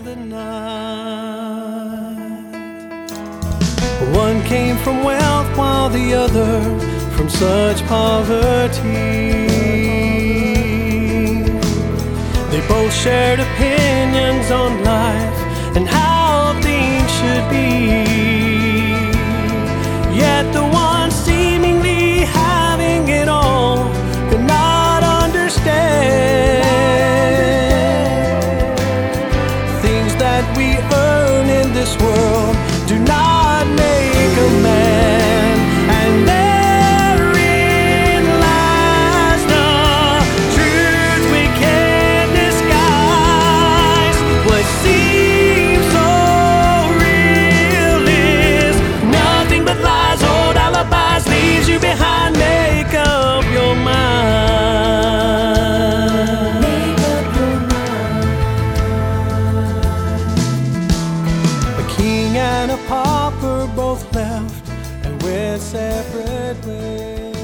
the night. One came from wealth while the other from such poverty. They both shared opinions on life and how things should be. Yet the one seemingly having it all could not understand things that we earn in this world do not make a man. And therein lies the truth we can't disguise. What seems so real is nothing but lies. Old alibis leaves you behind. Make up your mind. Make up your mind. A king and a pauper both left and went separate ways.